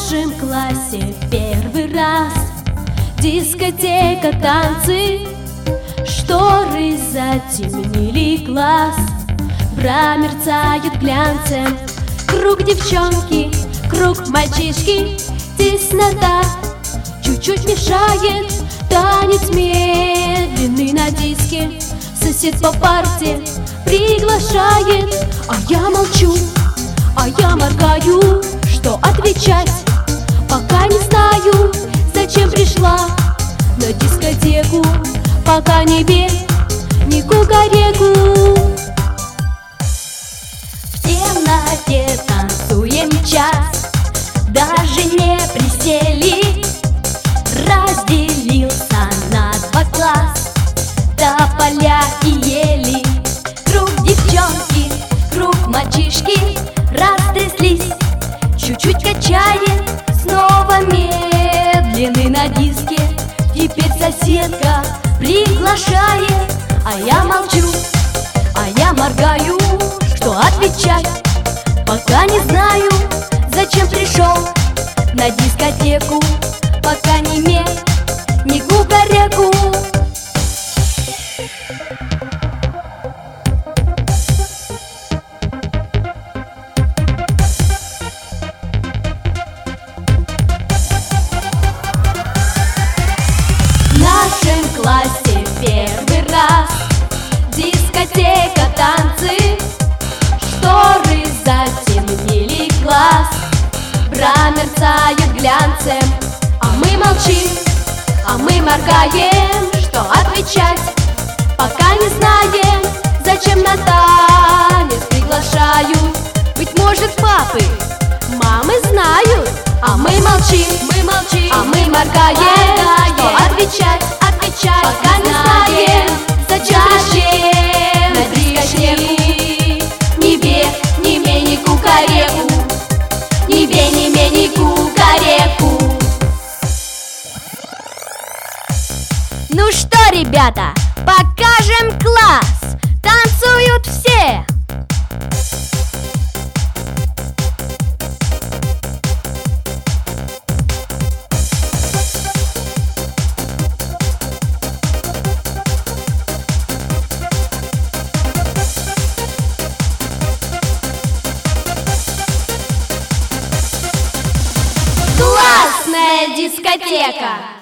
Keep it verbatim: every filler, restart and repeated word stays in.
нашем классе первый раз дискотека, танцы, шторы затемнили глаз. Бра мерцает глянцем, круг девчонки, круг мальчишки, теснота чуть-чуть мешает танец медленный на диске. Сосед по парте приглашает, а я молчу, а я моргаю. Что отвечать, пока не знаю, зачем пришла на дискотеку, пока не бег, не кукареку. В темноте танцуем час, даже не присели. Разделился на два класс, тополя и ели. Круг девчонки, круг мальчишки растряслись, чуть-чуть качает, снова медленный на диске. Теперь соседка приглашает, а я молчу, а я моргаю. Что отвечать, пока не знаю, зачем пришел на дискотеку, пока не ме, не кукареку. В нашем классе первый раз дискотека, танцы, шторы затемнили глаз. Бра мерцает глянцем, а мы молчим, а мы моргаем. Что отвечать, пока не знаем, зачем на танец приглашают. Быть может, папы, мамы знают, а мы молчим, мы молчим, а мы моргаем. Что отвечать, отвечать, пока не знаем, зачем пришли на дискотеку. Ни бе, ни ме, ни кукареку, ни бе, ни ме, ни кукареку. Ну что, ребята, покажем класс! Танцуют все! Классная дискотека!